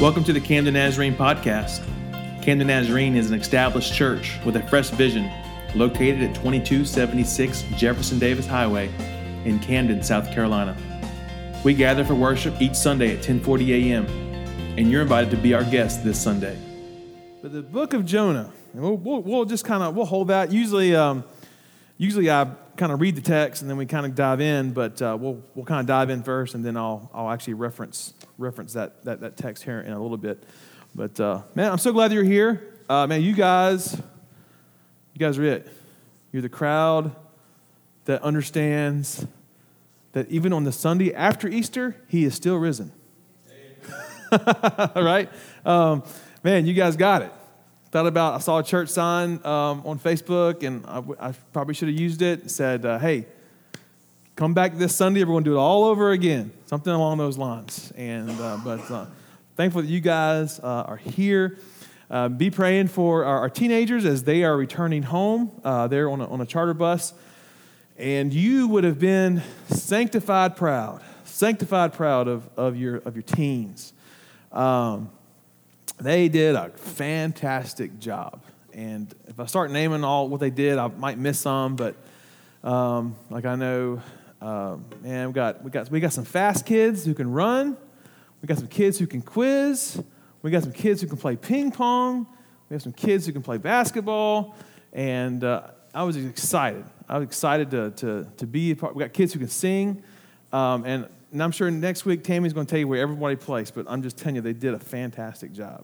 Welcome to the Camden Nazarene Podcast. Camden Nazarene is an established church with a fresh vision located at 2276 Jefferson Davis Highway in Camden, South Carolina. We gather for worship each Sunday at 10:40 a.m., and you're invited to be our guest this Sunday. But the book of Jonah, and we'll just kind of hold that. Usually I kind of read the text and then we kind of dive in, but we'll kind of dive in first, and then I'll actually reference that text here in a little bit. But man, I'm so glad that you're here. Man, you guys are it. You're the crowd that understands that even on the Sunday after Easter, He is still risen. Right? Man, you guys got it. I saw a church sign on Facebook, and I probably should have used it. It said, hey, come back this Sunday. We're going to do it all over again. Something along those lines. But thankful that you guys are here. Be praying for our teenagers as they are returning home. They're on a charter bus. And you would have been sanctified proud of your teens. They did a fantastic job. And if I start naming all what they did, I might miss some, but like I know, man, we got some fast kids who can run. We got some kids who can quiz. We got some kids who can play ping pong. We have some kids who can play basketball. And I was excited. I was excited to be a part. We got kids who can sing. And I'm sure next week Tammy's going to tell you where everybody plays, but I'm just telling you, they did a fantastic job.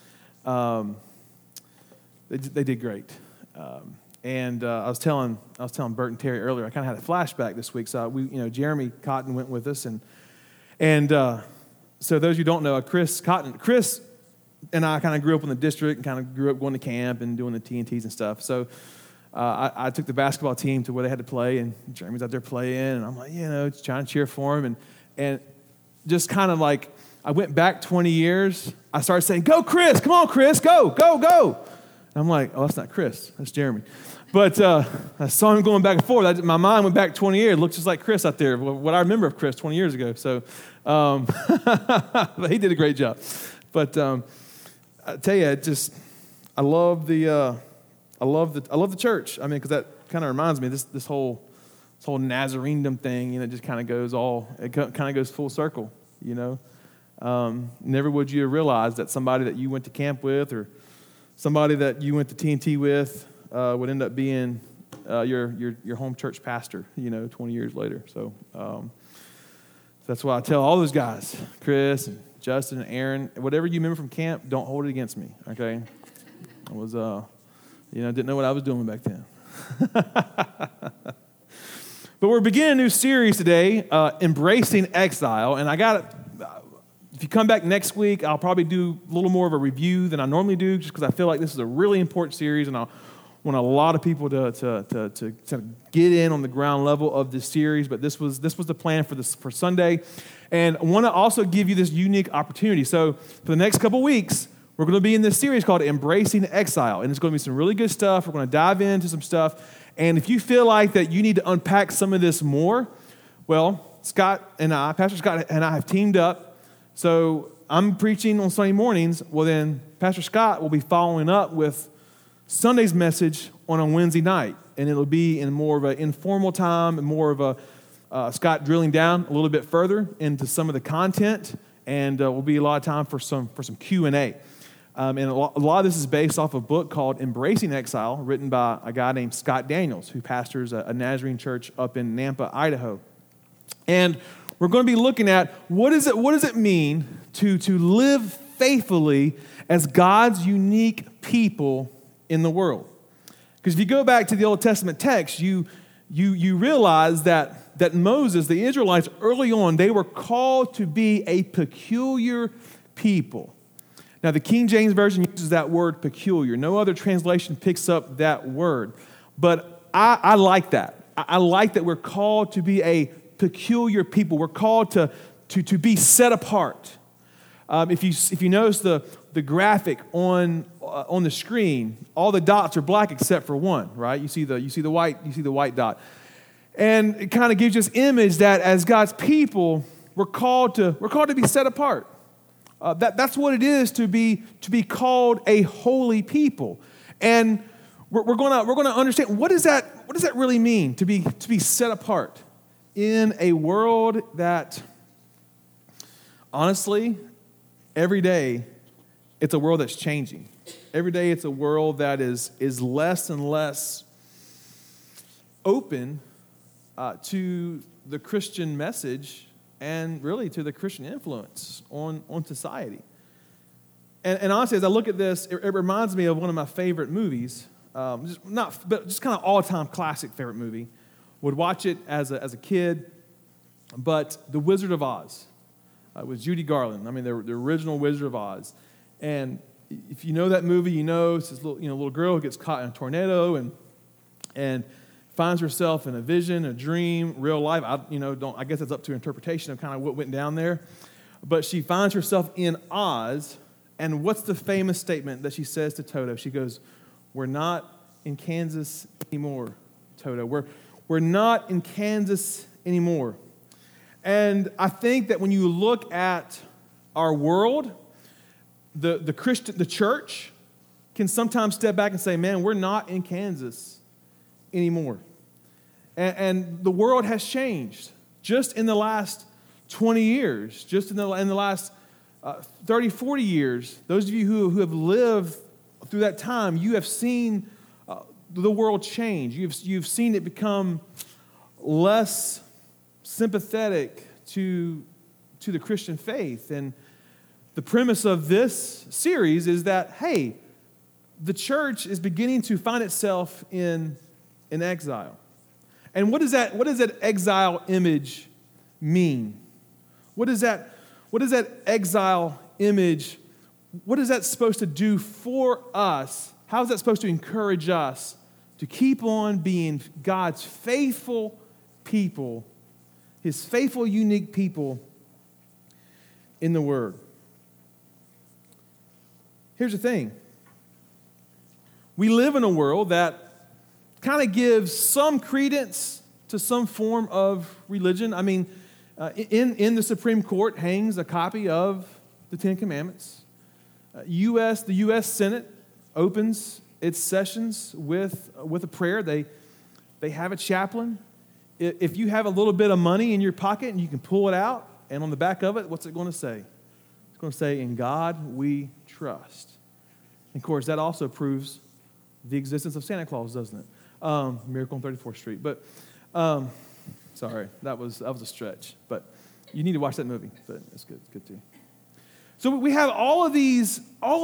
They did great. And I was telling Bert and Terry earlier, I kind of had a flashback this week. So Jeremy Cotton went with us, and so those who don't know, Chris and I kind of grew up in the district and kind of grew up going to camp and doing the TNTs and stuff. So I took the basketball team to where they had to play, and Jeremy's out there playing, and I'm like, just trying to cheer for him, and just kind of like, I went back 20 years. I started saying, "Go, Chris! Come on, Chris! Go, go, go!" And I'm like, "Oh, that's not Chris. That's Jeremy." But I saw him going back and forth. My mind went back 20 years. It looked just like Chris out there. What I remember of Chris 20 years ago. So, but he did a great job. But I tell you, I love the church. I mean, because that kind of reminds me of this whole Nazarene thing. It just kind of goes full circle. Never would you have realized that somebody that you went to camp with or somebody that you went to TNT with would end up being your home church pastor, 20 years later. So that's why I tell all those guys, Chris and Justin and Aaron, whatever you remember from camp, don't hold it against me, okay? I was, didn't know what I was doing back then. But we're beginning a new series today, Embracing Exile, and if you come back next week, I'll probably do a little more of a review than I normally do, just because I feel like this is a really important series, and I want a lot of people to get in on the ground level of this series. But this was the plan for Sunday, and I want to also give you this unique opportunity. So for the next couple weeks, we're going to be in this series called Embracing Exile, and it's going to be some really good stuff. We're going to dive into some stuff, and if you feel like that you need to unpack some of this more, well, Pastor Scott and I have teamed up. So I'm preaching on Sunday mornings. Well, then Pastor Scott will be following up with Sunday's message on a Wednesday night, and it'll be in more of an informal time and more of a Scott drilling down a little bit further into some of the content, and will be a lot of time for some Q&A. And a lot of this is based off a book called Embracing Exile, written by a guy named Scott Daniels, who pastors a Nazarene church up in Nampa, Idaho. And we're going to be looking at what does it mean to live faithfully as God's unique people in the world. Because if you go back to the Old Testament text, you realize that Moses, the Israelites, early on, they were called to be a peculiar people. Now, the King James Version uses that word peculiar. No other translation picks up that word. But I like that. I like that we're called to be a peculiar people. We're called to be set apart. If you notice the graphic on the screen, all the dots are black except for one, right? You see the white dot. And it kind of gives you this image that as God's people, we're called to be set apart. That's what it is to be called a holy people. And we're gonna understand what does that really mean to be set apart in a world that, honestly, every day it's a world that's changing. Every day it's a world that is less and less open to the Christian message and really to the Christian influence on society. And honestly, as I look at this, it reminds me of one of my favorite movies, just kind of all-time classic favorite movie. Would watch it as a kid, but The Wizard of Oz with Judy Garland. I mean, the original Wizard of Oz. And if you know that movie, you know it's this little girl who gets caught in a tornado and finds herself in a vision, a dream, real life. I guess that's up to interpretation of kind of what went down there. But she finds herself in Oz, and what's the famous statement that she says to Toto? She goes, "We're not in Kansas anymore, Toto. We're not in Kansas anymore." And I think that when you look at our world, the church can sometimes step back and say, "Man, we're not in Kansas anymore." And the world has changed just in the last 20 years, just in the last 30, 40 years. Those of you who have lived through that time, you have seen the world change. You've seen it become less sympathetic to the Christian faith. And the premise of this series is that, hey, the church is beginning to find itself in exile. And what does that exile image mean? What is that exile image, what is that supposed to do for us? How is that supposed to encourage us to keep on being God's faithful people, His faithful, unique people in the Word? Here's the thing. We live in a world that kind of gives some credence to some form of religion. I mean, in the Supreme Court hangs a copy of the Ten Commandments. The U.S. Senate opens its sessions with a prayer. They have a chaplain. If you have a little bit of money in your pocket and you can pull it out, and on the back of it, what's it going to say? It's going to say, "In God we trust." And of course, that also proves the existence of Santa Claus, doesn't it? Miracle on 34th Street. But sorry, that was a stretch. But you need to watch that movie. But it's good. It's good too. So we have all of these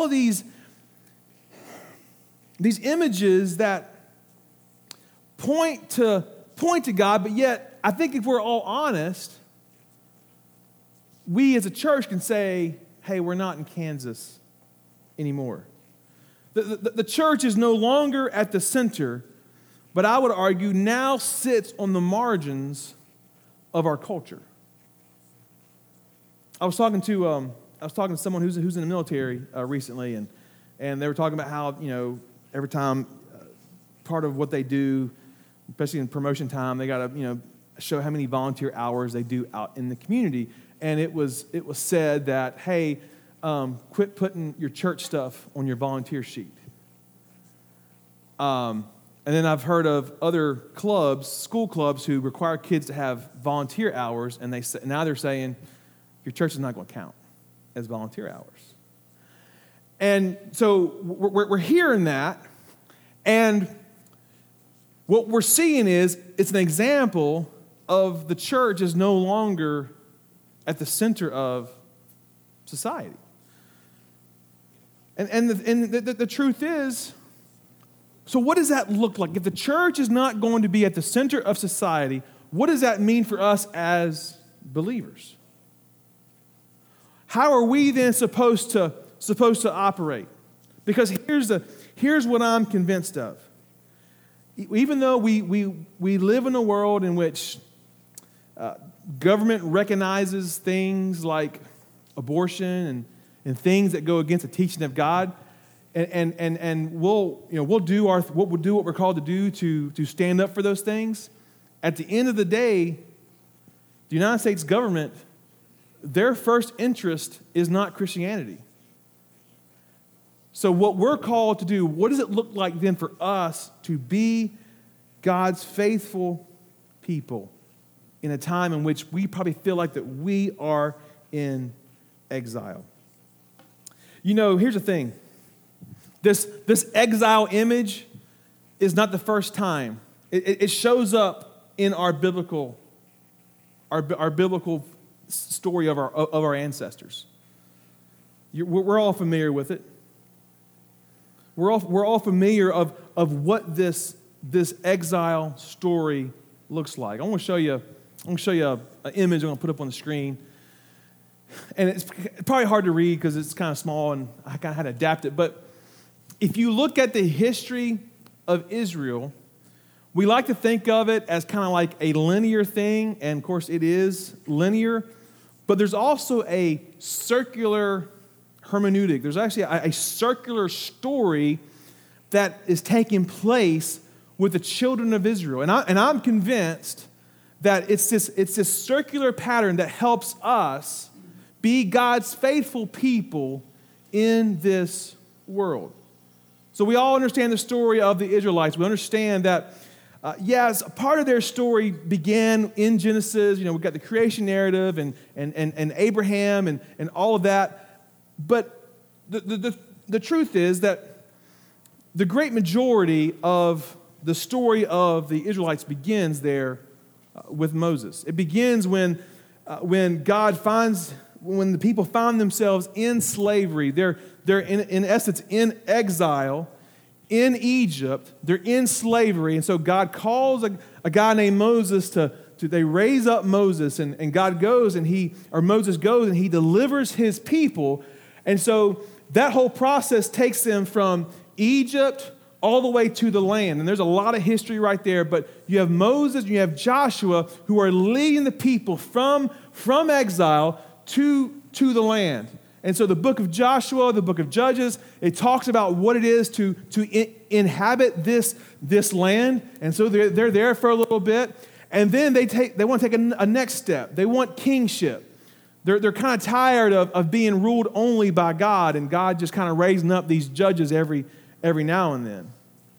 images that point to God, but yet I think if we're all honest, we as a church can say, "Hey, we're not in Kansas anymore." The church is no longer at the center, but I would argue now sits on the margins of our culture. I was talking to someone who's in the military recently, and they were talking about how, every time part of what they do, especially in promotion time, they got to show how many volunteer hours they do out in the community. And it was said that, hey, quit putting your church stuff on your volunteer sheet. And then I've heard of other clubs, school clubs, who require kids to have volunteer hours, and now they're saying your church is not going to count as volunteer hours. And so we're hearing that, and what we're seeing is it's an example of the church is no longer at the center of society. And the truth is, so what does that look like? If the church is not going to be at the center of society, what does that mean for us as believers? How are we then supposed to operate? Because here's what I'm convinced of. Even though we live in a world in which government recognizes things like abortion and things that go against the teaching of God, and we'll do what we're called to do to stand up for those things. At the end of the day, the United States government their first interest is not Christianity. So what we're called to do, what does it look like then for us to be God's faithful people in a time in which we probably feel like that we are in exile? You know, here's the thing. This exile image is not the first time. It shows up in our biblical story of our ancestors. We're all familiar with it. We're all familiar of what this exile story looks like. I'm going to show you an image I'm going to put up on the screen. And it's probably hard to read because it's kind of small and I kind of had to adapt it. But if you look at the history of Israel, we like to think of it as kind of like a linear thing. And of course it is linear. But there's also a circular hermeneutic. There's actually a circular story that is taking place with the children of Israel. And I'm convinced that it's this circular pattern that helps us be God's faithful people in this world. So we all understand the story of the Israelites. We understand that, yes, part of their story began in Genesis. You know, we've got the creation narrative and Abraham and all of that. But the truth is that the great majority of the story of the Israelites begins there with Moses. It begins when the people find themselves in slavery. They're in essence in exile in Egypt. They're in slavery. And so God calls a guy named Moses they raise up Moses, and Moses goes and he delivers his people. And so that whole process takes them from Egypt all the way to the land. And there's a lot of history right there, but you have Moses and you have Joshua who are leading the people from exile to the land. And so the book of Joshua, the book of Judges, it talks about what it is to inhabit this land. And so they're there for a little bit. And then they want to take a next step. They want kingship. They're kind of tired of being ruled only by God, and God just kind of raising up these judges every now and then.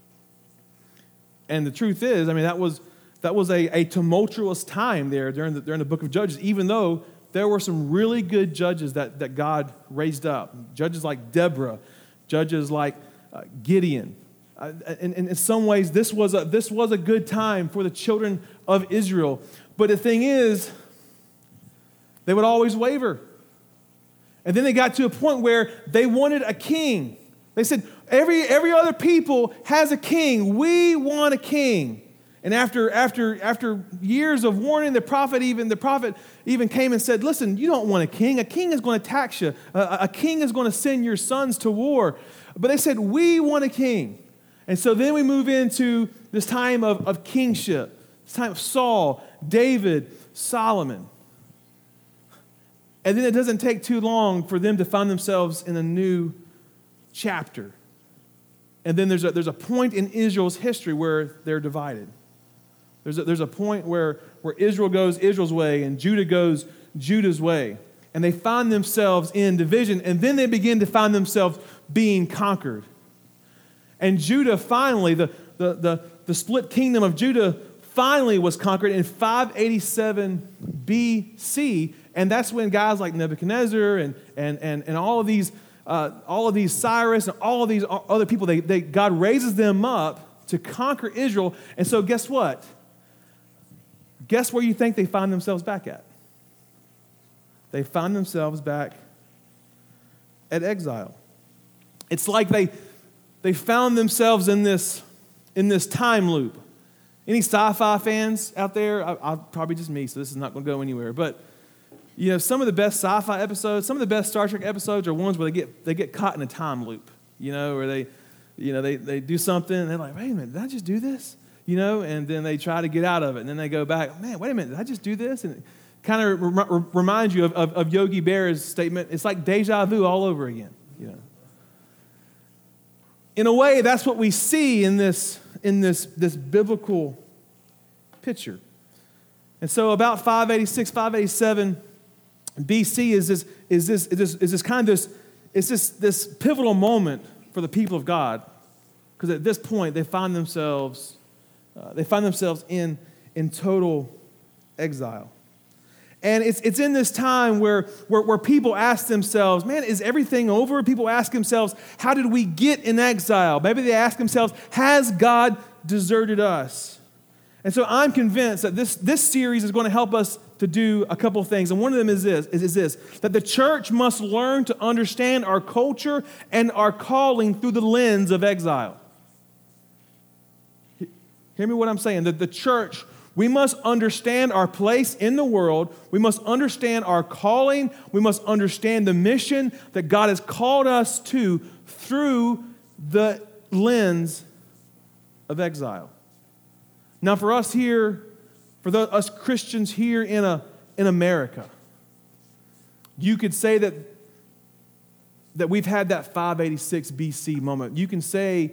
And the truth is, I mean, that was a tumultuous time there during the book of Judges, even though there were some really good judges that God raised up. Judges like Deborah, judges like Gideon. In some ways, this was a good time for the children of Israel. But the thing is, they would always waver. And then they got to a point where they wanted a king. They said, every other people has a king. We want a king. And after years of warning, the prophet even came and said, listen, you don't want a king. A king is going to tax you. A king is going to send your sons to war. But they said, we want a king. And so then we move into this time of kingship, this time of Saul, David, Solomon. And then it doesn't take too long for them to find themselves in a new chapter. And then there's a point in Israel's history where they're divided. There's a point where Israel goes Israel's way and Judah goes Judah's way. And they find themselves in division, and then they begin to find themselves being conquered. And Judah finally, the split kingdom of Judah finally was conquered in 587 BC. And that's when guys like Nebuchadnezzar and all of these Cyrus and all of these other people, God raises them up to conquer Israel. And so guess what? Guess where you think they find themselves back at? They find themselves back at exile. It's like they found themselves in this time loop. Any sci-fi fans out there? Probably just me, so this is not going to go anywhere. But you know, some of the best sci-fi episodes, some of the best Star Trek episodes are ones where they get caught in a time loop. You know, where they do something and they're like, wait a minute, did I just do this? You know, and then they try to get out of it, and then they go back, man, wait a minute, did I just do this? And it kind of reminds you of Yogi Berra's statement, it's like deja vu all over again, you know. In a way, that's what we see in this biblical picture. And so about 586, 587 BC is this pivotal moment for the people of God, because at this point they find themselves in total exile. And it's in this time where people ask themselves, man, is everything over? People ask themselves, how did we get in exile? Maybe they ask themselves, has God deserted us? And so I'm convinced that this series is going to help us to do a couple of things. And one of them is this, that the church must learn to understand our culture and our calling through the lens of exile. Hear me what I'm saying, that the church, we must understand our place in the world. We must understand our calling. We must understand the mission that God has called us to through the lens of exile. Now, for us here, us Christians here in America, you could say that we've had that 586 BC moment. You can say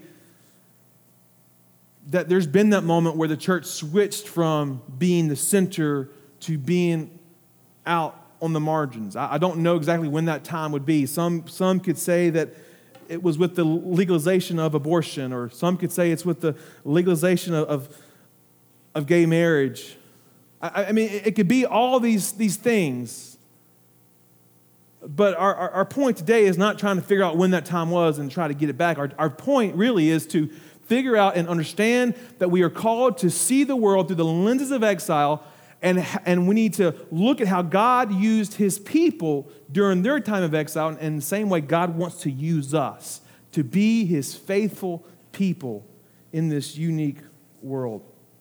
that there's been that moment where the church switched from being the center to being out on the margins. I don't know exactly when that time would be. Some could say that it was with the legalization of abortion, or some could say it's with the legalization of gay marriage. I mean, it could be all these things. But our point today is not trying to figure out when that time was and try to get it back. Our point really is to figure out and understand that we are called to see the world through the lenses of exile, and we need to look at how God used his people during their time of exile, and in the same way God wants to use us to be his faithful people in this unique world.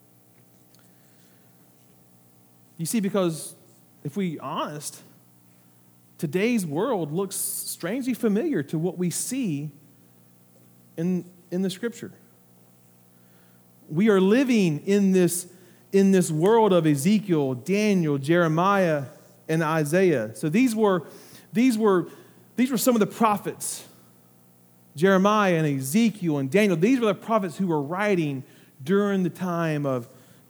You see, because if we're honest, today's world looks strangely familiar to what we see in the Scripture. We are living in this world of Ezekiel, Daniel, Jeremiah, and Isaiah. So these were some of the prophets. Jeremiah and Ezekiel and Daniel. These were the prophets who were writing during the time of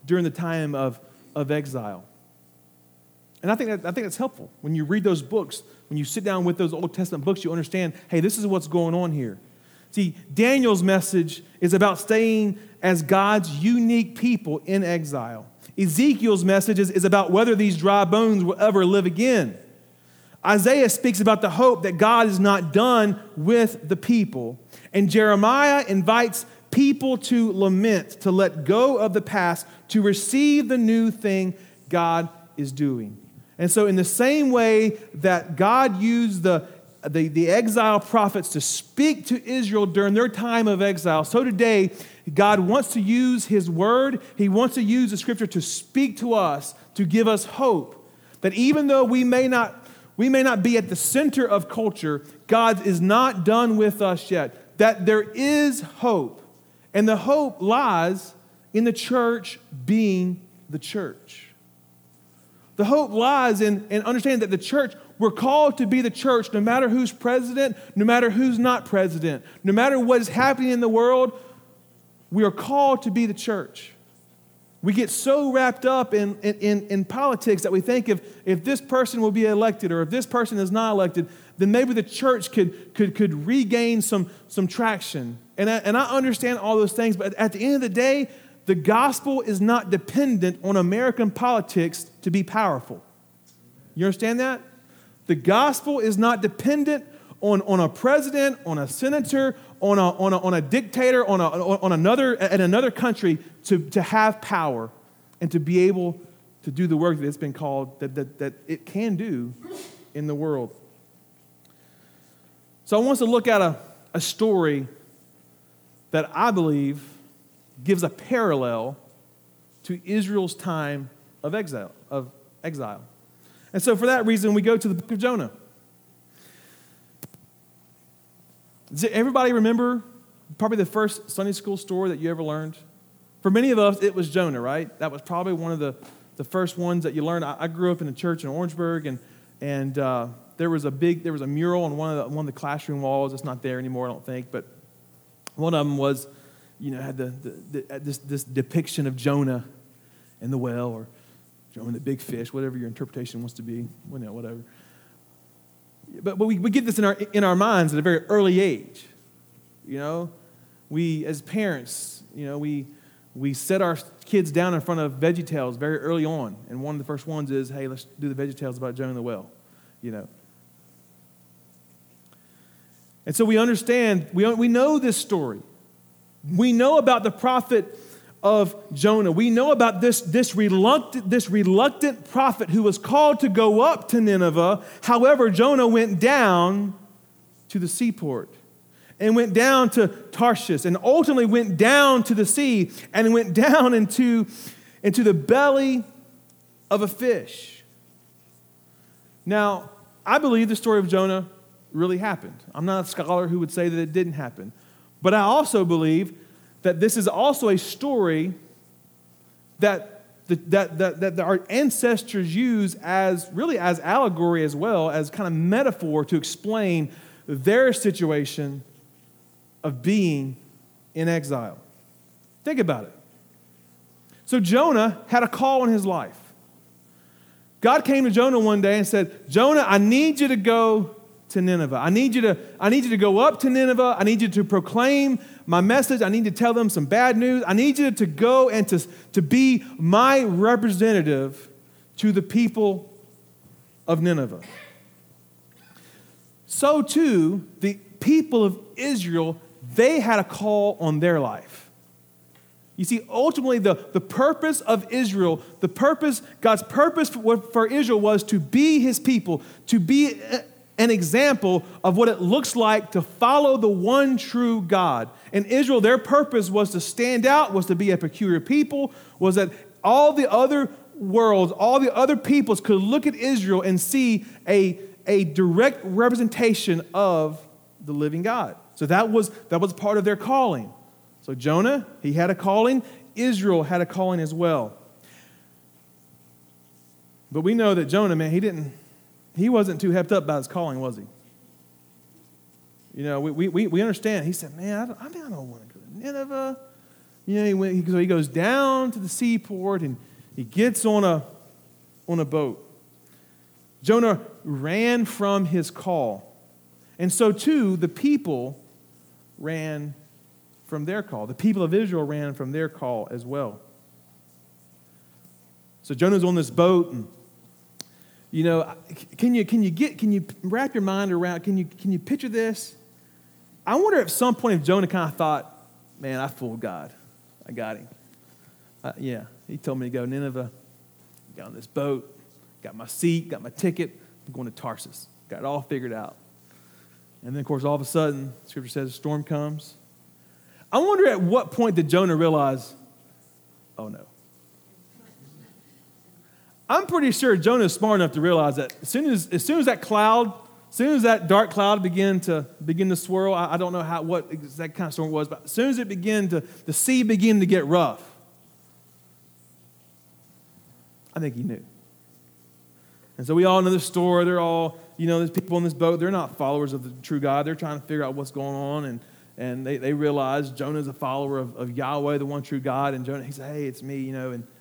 exile. And I think that's helpful. When you read those books, when you sit down with those Old Testament books, you understand, hey, this is what's going on here. See, Daniel's message is about staying as God's unique people in exile. Ezekiel's message is about whether these dry bones will ever live again. Isaiah speaks about the hope that God is not done with the people. And Jeremiah invites people to lament, to let go of the past, to receive the new thing God is doing. And so in the same way that God used the exile prophets to speak to Israel during their time of exile, so today God wants to use his word. He wants to use the scripture to speak to us, to give us hope that even though we may not be at the center of culture, God is not done with us yet. That there is hope. And the hope lies in the church being the church. The hope lies in understanding that the church, we're called to be the church no matter who's president, no matter who's not president, no matter what is happening in the world, we are called to be the church. We get so wrapped up in politics that we think if this person will be elected or if this person is not elected, then maybe the church could regain some traction. And I understand all those things, but at the end of the day, the gospel is not dependent on American politics to be powerful. You understand that? The gospel is not dependent on a president, on a senator, on a dictator, on another country to have power and to be able to do the work that it's been called that it can do in the world. So I want us to look at a story that I believe gives a parallel to Israel's time of exile. And so for that reason, we go to the book of Jonah. Does everybody remember probably the first Sunday school story that you ever learned? For many of us, it was Jonah, right? That was probably one of the first ones that you learned. I grew up in a church in Orangeburg, and there was a mural on one of the classroom walls. It's not there anymore, I don't think, but one of them was, had this depiction of Jonah and the well, or Jonah and the big fish, whatever your interpretation wants to be, whatever. But we get this in our minds at a very early age. You know, we as parents, you know, we set our kids down in front of VeggieTales very early on, and one of the first ones is, hey, let's do the VeggieTales about Jonah the whale, you know. And so we understand, we know this story. We know about the prophet of Jonah. We know about this reluctant prophet who was called to go up to Nineveh. However, Jonah went down to the seaport and went down to Tarshish and ultimately went down to the sea and went down into the belly of a fish. Now, I believe the story of Jonah really happened. I'm not a scholar who would say that it didn't happen. But I also believe that this is also a story that our ancestors use as allegory as well, as kind of metaphor to explain their situation of being in exile. Think about it. So Jonah had a call in his life. God came to Jonah one day and said, Jonah, I need you to go to Nineveh. I need you to go up to Nineveh. I need you to proclaim my message. I need to tell them some bad news. I need you to go and to be my representative to the people of Nineveh. So too, the people of Israel, they had a call on their life. You see, ultimately, the purpose of Israel, God's purpose for Israel was to be his people, to be an example of what it looks like to follow the one true God. And Israel, their purpose was to stand out, was to be a peculiar people, was that all the other worlds, all the other peoples could look at Israel and see a direct representation of the living God. So that was part of their calling. So Jonah, he had a calling. Israel had a calling as well. But we know that Jonah, man, he wasn't too hepped up about his calling, was he? You know, we understand. He said, man, I don't want to go to Nineveh. You know, so he goes down to the seaport and he gets on a boat. Jonah ran from his call. And so too, the people ran from their call. The people of Israel ran from their call as well. So Jonah's on this boat, and you know, can you wrap your mind around? Can you picture this? I wonder at some point if Jonah kind of thought, man, I fooled God. I got him. Yeah, he told me to go to Nineveh. Got on this boat, got my seat, got my ticket. I'm going to Tarsus. Got it all figured out. And then, of course, all of a sudden, Scripture says a storm comes. I wonder at what point did Jonah realize, oh no. I'm pretty sure Jonah is smart enough to realize that as soon as that dark cloud began to swirl, I don't know what exact kind of storm it was, but as soon as the sea began to get rough, I think he knew. And so we all know the story. They're all, you know, there's people on this boat. They're not followers of the true God. They're trying to figure out what's going on, and they realize Jonah's a follower of Yahweh, the one true God. And Jonah, he said, hey, it's me, you know, and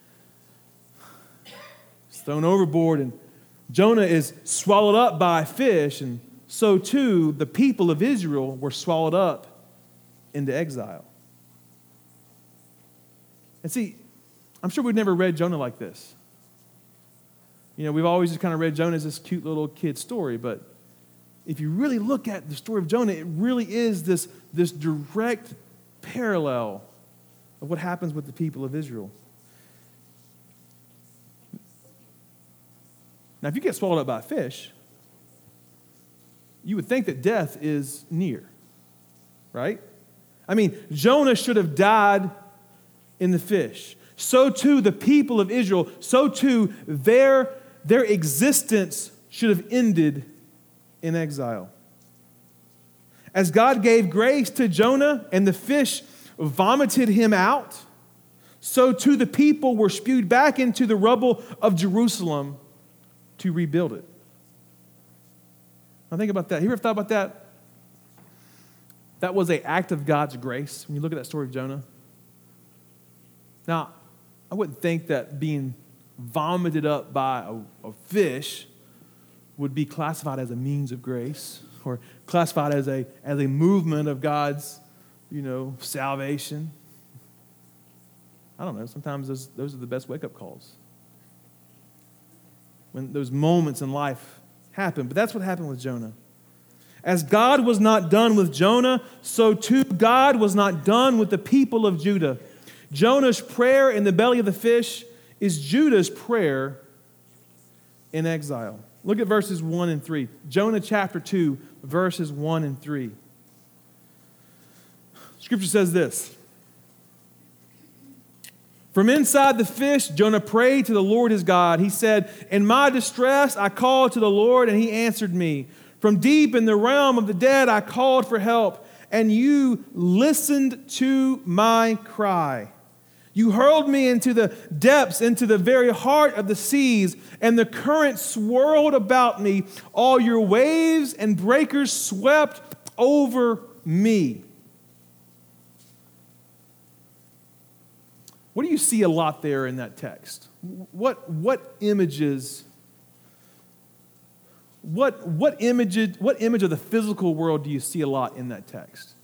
he's thrown overboard. And Jonah is swallowed up by a fish, and so too the people of Israel were swallowed up into exile. And see, I'm sure we've never read Jonah like this. You know, we've always just kind of read Jonah as this cute little kid story, but if you really look at the story of Jonah, it really is this direct parallel of what happens with the people of Israel. Now, if you get swallowed up by a fish, you would think that death is near, right? I mean, Jonah should have died in the fish. So too the people of Israel, so too their existence should have ended in exile. As God gave grace to Jonah and the fish vomited him out, so too the people were spewed back into the rubble of Jerusalem to rebuild it. Now think about that. You ever thought about that? That was an act of God's grace when you look at that story of Jonah. Now, I wouldn't think that being vomited up by a fish would be classified as a means of grace or classified as a movement of God's, salvation. I don't know. Sometimes those are the best wake-up calls. When those moments in life happen. But that's what happened with Jonah. As God was not done with Jonah, so too God was not done with the people of Judah. Jonah's prayer in the belly of the fish is Judah's prayer in exile. Look at verses 1 and 3. Jonah chapter 2, verses 1 and 3. Scripture says this. From inside the fish, Jonah prayed to the Lord his God. He said, "In my distress, I called to the Lord, and he answered me. From deep in the realm of the dead, I called for help, and you listened to my cry. You hurled me into the depths, into the very heart of the seas, and the current swirled about me. All your waves and breakers swept over me." What do you see a lot there in that text? What images? What image of the physical world do you see a lot in that text?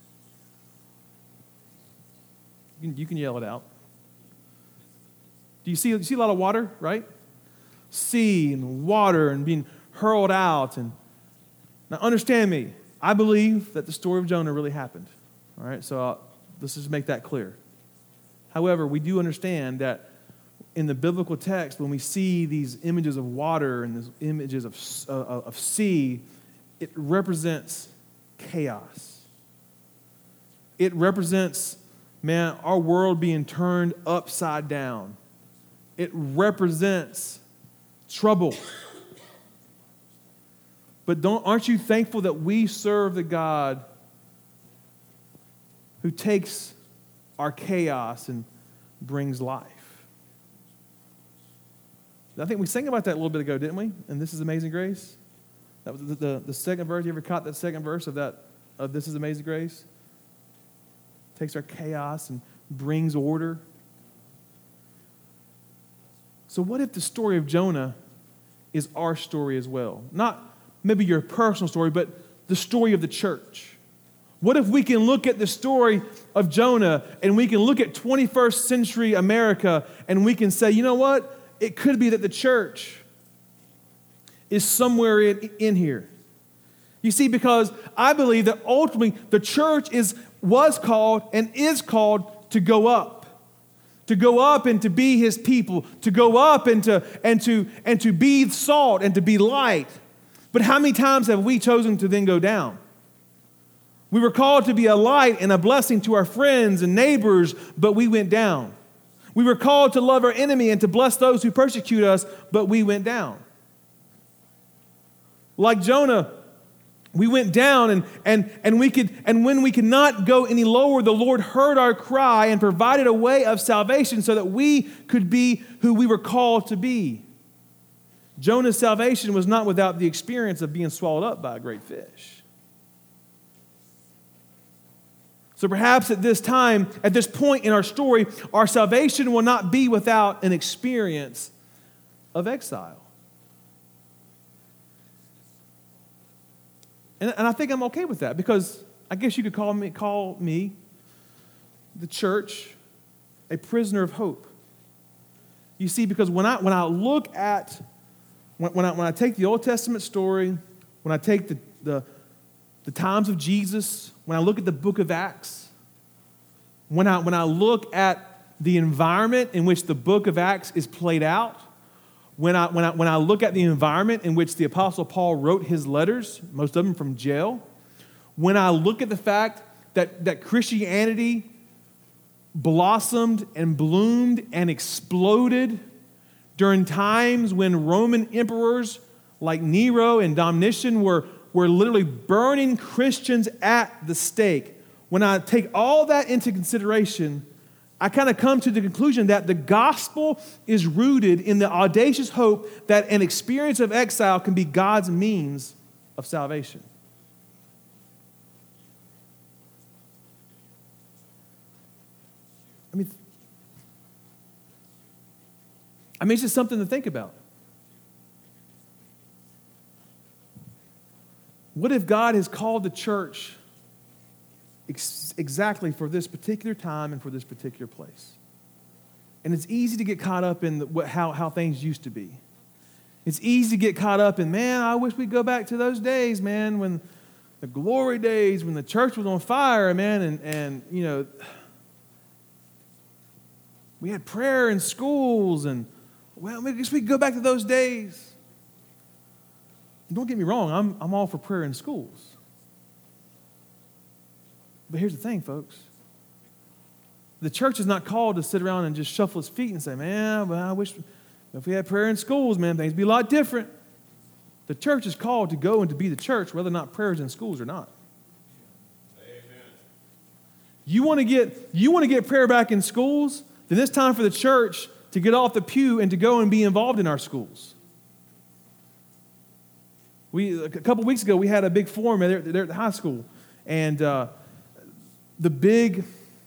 You can yell it out. Do you see a lot of water, right? Sea and water and being hurled out. And now understand me, I believe that the story of Jonah really happened. All right, so let's just make that clear. However, we do understand that in the biblical text, when we see these images of water and these images of sea, it represents chaos. It represents, our world being turned upside down. It represents trouble. But aren't you thankful that we serve the God who takes our chaos and brings life? I think we sang about that a little bit ago, didn't we? And This is Amazing Grace. That was the second verse. You ever caught that second verse of This is Amazing Grace? Takes our chaos and brings order. So what if the story of Jonah is our story as well? Not maybe your personal story, but the story of the church. What if we can look at the story of Jonah and we can look at 21st century America and we can say, you know what? It could be that the church is somewhere in here. You see, because I believe that ultimately the church was called and is called to go up. To go up and to be his people. To go up and to be salt and to be light. But how many times have we chosen to then go down? We were called to be a light and a blessing to our friends and neighbors, but we went down. We were called to love our enemy and to bless those who persecute us, but we went down. Like Jonah, we went down and when we could not go any lower, the Lord heard our cry and provided a way of salvation so that we could be who we were called to be. Jonah's salvation was not without the experience of being swallowed up by a great fish. So perhaps at this time, at this point in our story, our salvation will not be without an experience of exile. And I think I'm okay with that because I guess you could call me, the church, a prisoner of hope. You see, because when I look at, when I take the Old Testament story, when I take the times of Jesus, when I look at the book of Acts, when I look at the environment in which the book of Acts is played out, when I look at the environment in which the Apostle Paul wrote his letters, most of them from jail, when I look at the fact that Christianity blossomed and bloomed and exploded during times when Roman emperors like Nero and Domitian were literally burning Christians at the stake. When I take all that into consideration, I kind of come to the conclusion that the gospel is rooted in the audacious hope that an experience of exile can be God's means of salvation. I mean, it's just something to think about. What if God has called the church exactly for this particular time and for this particular place? And it's easy to get caught up in how things used to be. It's easy to get caught up in, man, I wish we'd go back to those days, man, when the glory days, when the church was on fire, man, and you know, we had prayer in schools, and, well, I guess we could go back to those days. Don't get me wrong, I'm all for prayer in schools. But here's the thing, folks. The church is not called to sit around and just shuffle its feet and say, man, well, I wish if we had prayer in schools, man, things would be a lot different. The church is called to go and to be the church, whether or not prayer is in schools or not. Amen. You want to get prayer back in schools? Then it's time for the church to get off the pew and to go and be involved in our schools. A couple weeks ago, we had a big forum there at the high school, and the big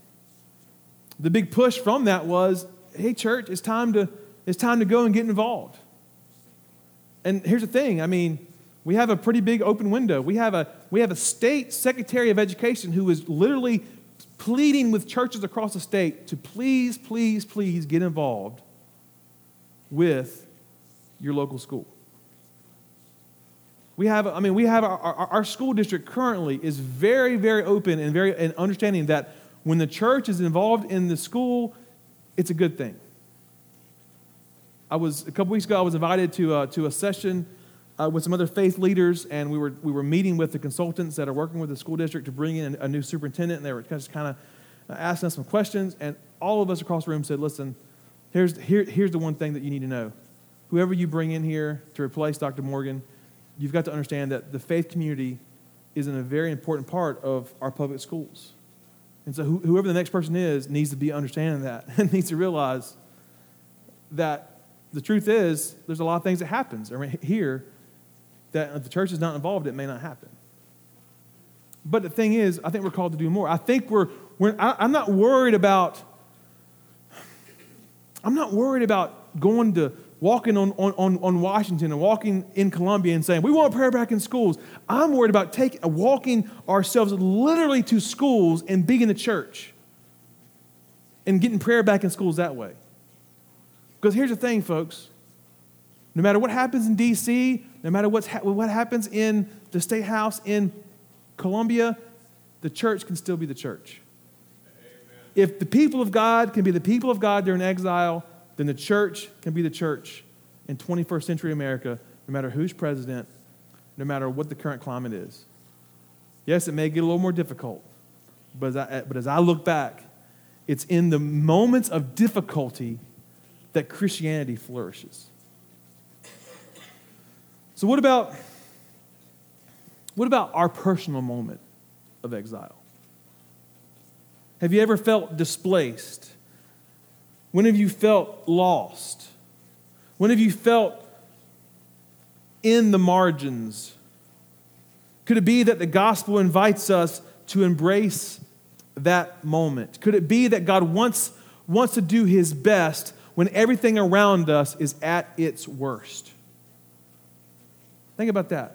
push from that was, hey, church, it's time to go and get involved. And here's the thing, I mean, we have a pretty big open window. We have a state secretary of education who is literally pleading with churches across the state to please, please, please get involved with your local school. Our school district currently is very, very open and understanding that when the church is involved in the school, it's a good thing. A couple weeks ago, I was invited to a session with some other faith leaders, and we were meeting with the consultants that are working with the school district to bring in a new superintendent, and they were just kind of asking us some questions, and all of us across the room said, listen, here's the one thing that you need to know. Whoever you bring in here to replace Dr. Morgan, you've got to understand that the faith community is a very important part of our public schools. And so whoever the next person is needs to be understanding that and needs to realize that the truth is there's a lot of things that happens here that if the church is not involved, it may not happen. But the thing is, I think we're called to do more. I think I'm not worried about walking on Washington and walking in Columbia and saying, we want prayer back in schools. I'm worried about walking ourselves literally to schools and being in the church and getting prayer back in schools that way. Because here's the thing, folks. No matter what happens in D.C., no matter what happens in the State House in Columbia, the church can still be the church. Amen. If the people of God can be the people of God during exile, then the church can be the church in 21st century America, no matter who's president, no matter what the current climate is. Yes, it may get a little more difficult, but as I look back, it's in the moments of difficulty that Christianity flourishes. So what about our personal moment of exile? Have you ever felt displaced? When have you felt lost? When have you felt in the margins? Could it be that the gospel invites us to embrace that moment? Could it be that God wants to do his best when everything around us is at its worst? Think about that.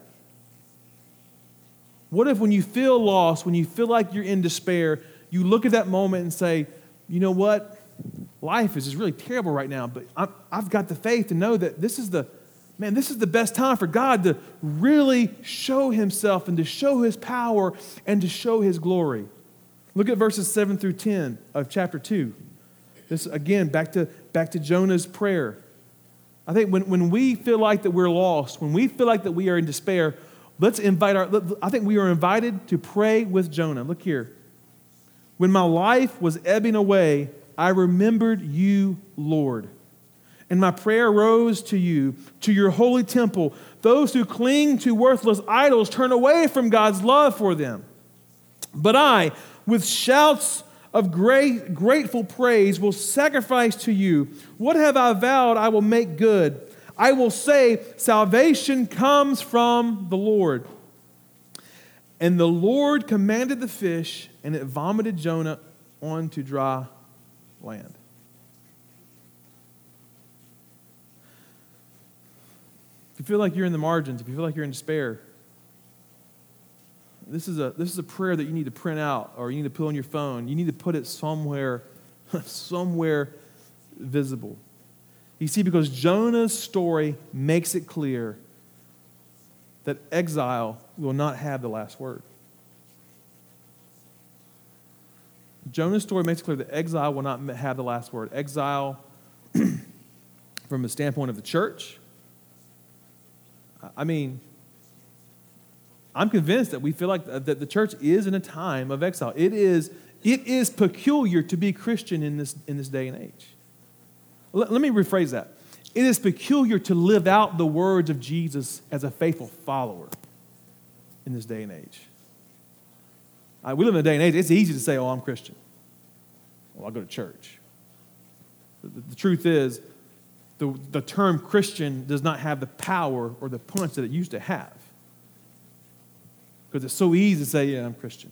What if when you feel lost, when you feel like you're in despair, you look at that moment and say, you know what? Life is just really terrible right now, but I've got the faith to know that this is the best time for God to really show himself and to show his power and to show his glory. Look at verses 7 through 10 of chapter 2. This, again, back to Jonah's prayer. I think when we feel like that we're lost, when we feel like that we are in despair, I think we are invited to pray with Jonah. Look here. When my life was ebbing away, I remembered you, Lord. And my prayer rose to you, to your holy temple. Those who cling to worthless idols turn away from God's love for them. But I, with shouts of grateful praise, will sacrifice to you. What have I vowed I will make good? I will say, salvation comes from the Lord. And the Lord commanded the fish, and it vomited Jonah onto dry land. If you feel like you're in the margins, if you feel like you're in despair, this is a prayer that you need to print out or you need to put on your phone. You need to put it somewhere visible. You see, because Jonah's story makes it clear that exile will not have the last word. Jonah's story makes it clear that exile will not have the last word. Exile, from the standpoint of the church, I mean, I'm convinced that we feel like that the church is in a time of exile. It is peculiar to be Christian in this day and age. Let me rephrase that. It is peculiar to live out the words of Jesus as a faithful follower in this day and age. We live in a day and age, it's easy to say, oh, I'm Christian. Well, I go to church. The truth is, the term Christian does not have the power or the punch that it used to have. Because it's so easy to say, yeah, I'm Christian.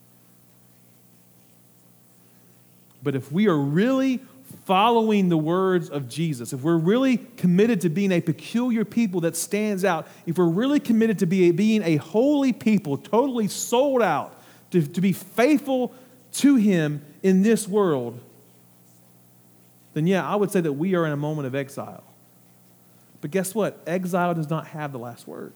But if we are really following the words of Jesus, if we're really committed to being a peculiar people that stands out, if we're really committed to being a holy people, totally sold out, to be faithful to Him in this world, then yeah, I would say that we are in a moment of exile. But guess what? Exile does not have the last word.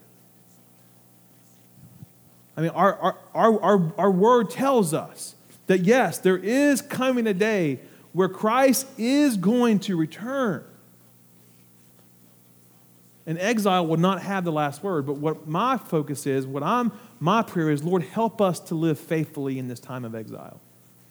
I mean, our word tells us that yes, there is coming a day where Christ is going to return. And exile will not have the last word. But what my focus is, my prayer is, Lord, help us to live faithfully in this time of exile.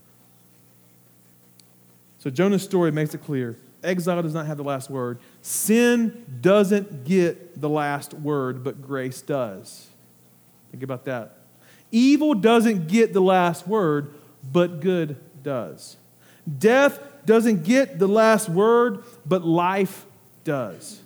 So Jonah's story makes it clear. Exile does not have the last word. Sin doesn't get the last word, but grace does. Think about that. Evil doesn't get the last word, but good does. Death doesn't get the last word, but life does.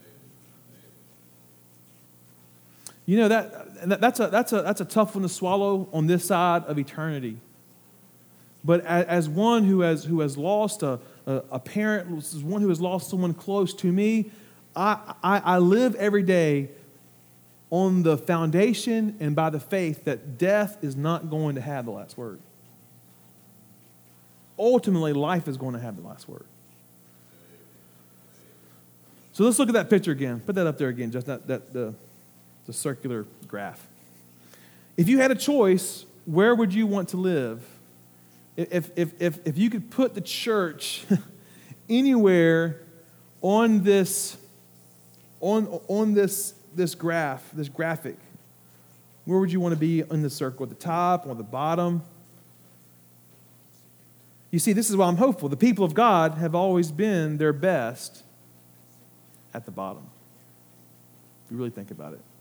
You know, that's a tough one to swallow on this side of eternity. But as one who has lost a parent, as one who has lost someone close to me, I live every day on the foundation and by the faith that death is not going to have the last word. Ultimately, life is going to have the last word. So let's look at that picture again. Put that up there again, just the circular graph. If you had a choice, where would you want to live? If you could put the church anywhere on this graph, this graphic, where would you want to be in the circle? At the top or the bottom? You see, this is why I'm hopeful. The people of God have always been their best at the bottom. If you really think about it.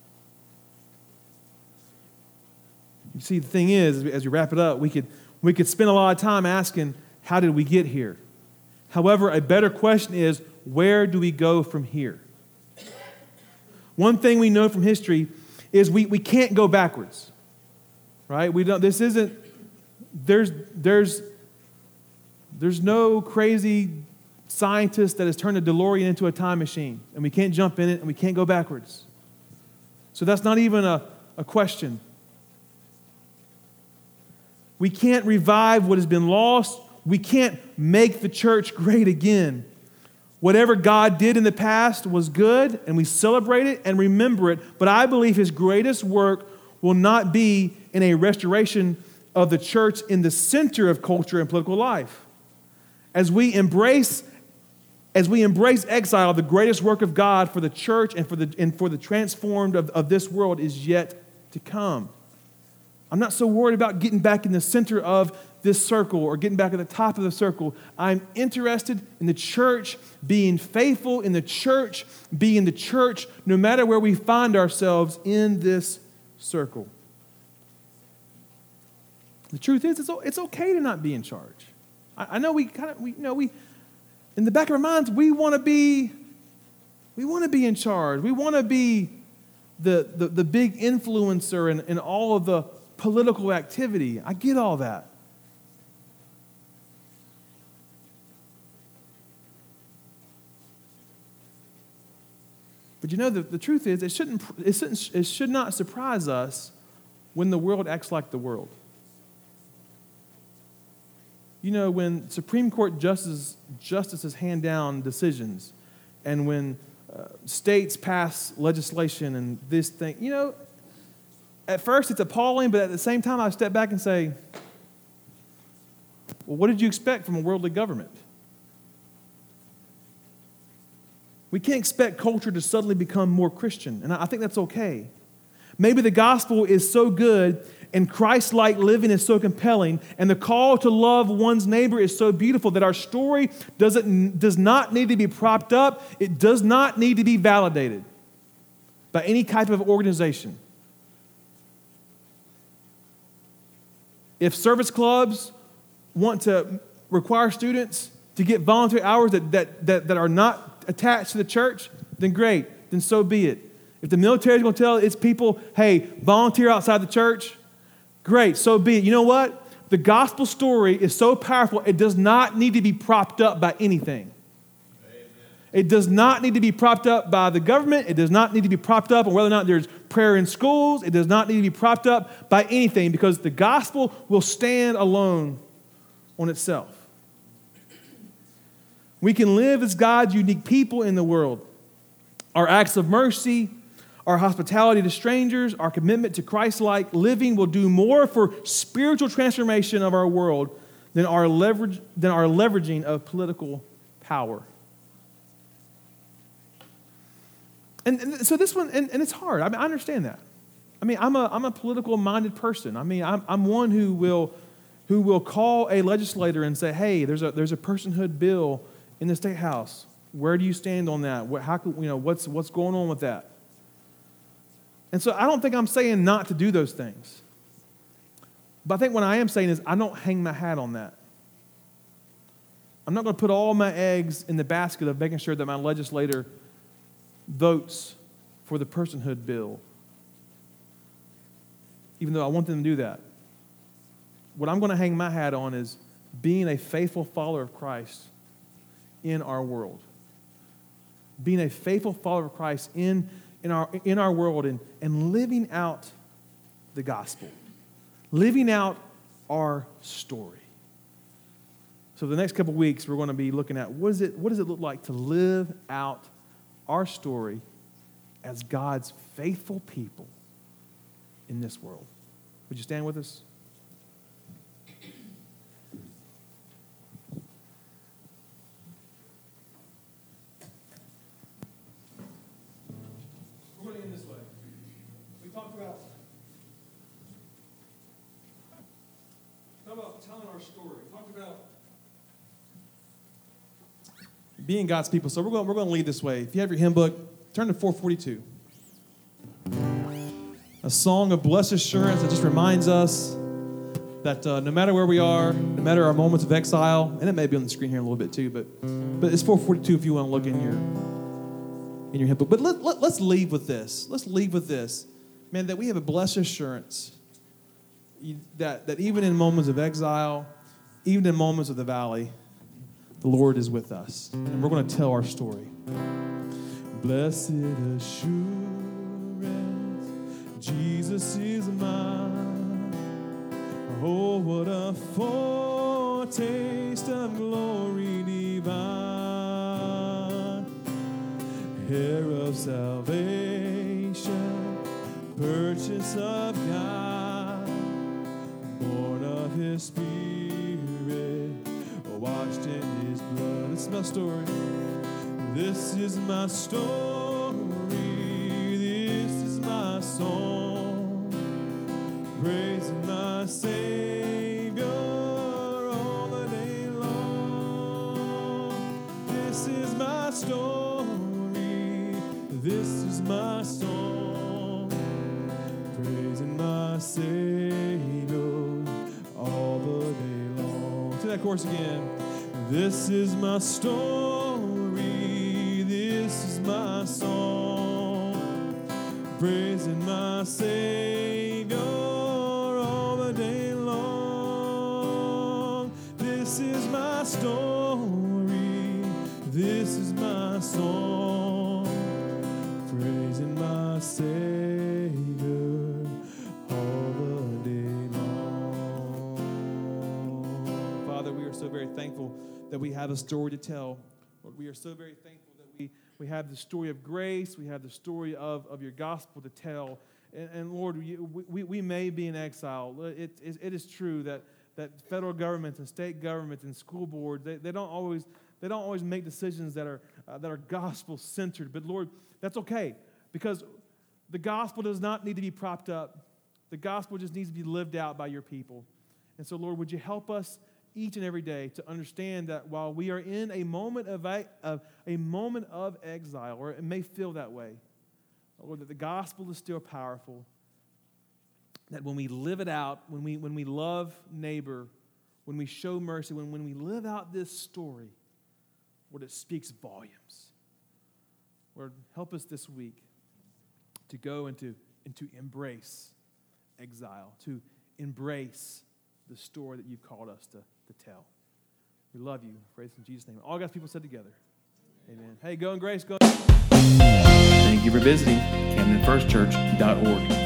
You see, the thing is, as we wrap it up, we could spend a lot of time asking, how did we get here? However, a better question is, where do we go from here? One thing we know from history is we can't go backwards, right? There's no crazy scientist that has turned a DeLorean into a time machine, and we can't jump in it, and we can't go backwards. So that's not even a question. We can't revive what has been lost. We can't make the church great again. Whatever God did in the past was good, and we celebrate it and remember it. But I believe His greatest work will not be in a restoration of the church in the center of culture and political life. As we embrace exile, the greatest work of God for the church and for the transformed of this world is yet to come. I'm not so worried about getting back in the center of this circle or getting back at the top of the circle. I'm interested in the church being faithful, in the church being the church, no matter where we find ourselves in this circle. The truth is, it's okay to not be in charge. I know we in the back of our minds, we want to be in charge. We want to be the big influencer in all of the political activity. I get all that. But you know, the truth is, it should not surprise us when the world acts like the world. You know, when Supreme Court justices hand down decisions, and when states pass legislation and this thing, you know, at first it's appalling, but at the same time I step back and say, well, what did you expect from a worldly government? We can't expect culture to suddenly become more Christian, and I think that's okay. Maybe the gospel is so good and Christ-like living is so compelling and the call to love one's neighbor is so beautiful that our story does not need to be propped up. It does not need to be validated by any type of organization. If service clubs want to require students to get volunteer hours that are not attached to the church, then great, then so be it. If the military is going to tell its people, hey, volunteer outside the church, great, so be it. You know what? The gospel story is so powerful, it does not need to be propped up by anything. Amen. It does not need to be propped up by the government. It does not need to be propped up on whether or not there's prayer in schools. It does not need to be propped up by anything because the gospel will stand alone on itself. We can live as God's unique people in the world. Our acts of mercy, our hospitality to strangers, our commitment to Christ-like living will do more for spiritual transformation of our world than our leveraging of political power. And so this one, and it's hard. I mean, I understand that. I mean, I'm a political-minded person. I mean, I'm one who will call a legislator and say, hey, there's a personhood bill in the State House. Where do you stand on that? What's going on with that? And so I don't think I'm saying not to do those things. But I think what I am saying is I don't hang my hat on that. I'm not going to put all my eggs in the basket of making sure that my legislator votes for the personhood bill, even though I want them to do that. What I'm going to hang my hat on is being a faithful follower of Christ in our world. Being a faithful follower of Christ in our world and living out the gospel. Living out our story. So the next couple of weeks, we're going to be looking at what does it look like to live out our story as God's faithful people in this world. Would you stand with us? We're going to end this way. We talked about telling our story. We talked about being God's people. So we're going to lead this way. If you have your hymn book, turn to 442. A song of blessed assurance that just reminds us that no matter where we are, no matter our moments of exile, and it may be on the screen here in a little bit too, but it's 442 if you want to look in your hymn book. But let's leave with this. Let's leave with this, man, that we have a blessed assurance that even in moments of exile, even in moments of the valley, the Lord is with us. And we're going to tell our story. Blessed assurance, Jesus is mine. Oh, what a foretaste of glory divine. Heir of salvation, purchase of God, born of His Spirit, washed in His blood. This is my story. This is my story. This is my song. Praising my Savior all the day long. This is my story. This is my song. Praising my Savior all the day long. To that chorus again. This is my story, this is my song, praising my Savior all the day long. This is my story, this is my song, praising my Savior all the so very thankful that we have a story to tell. Lord, we are so very thankful that we have the story of grace. We have the story of your gospel to tell. And Lord, we may be in exile. It is true that federal governments and state governments and school boards, they don't always make decisions that are gospel-centered. But Lord, that's okay, because the gospel does not need to be propped up. The gospel just needs to be lived out by your people. And so, Lord, would you help us each and every day to understand that while we are in a moment of exile, or it may feel that way, Lord, that the gospel is still powerful, that when we live it out, when we love neighbor, when we show mercy, when we live out this story, Lord, it speaks volumes. Lord, help us this week to go and to embrace exile, to embrace the story that you've called us to tell. We love you. Praise in Jesus' name. All God's people said together. Amen. Hey, go in grace. Go. Thank you for visiting CamdenFirstChurch.org.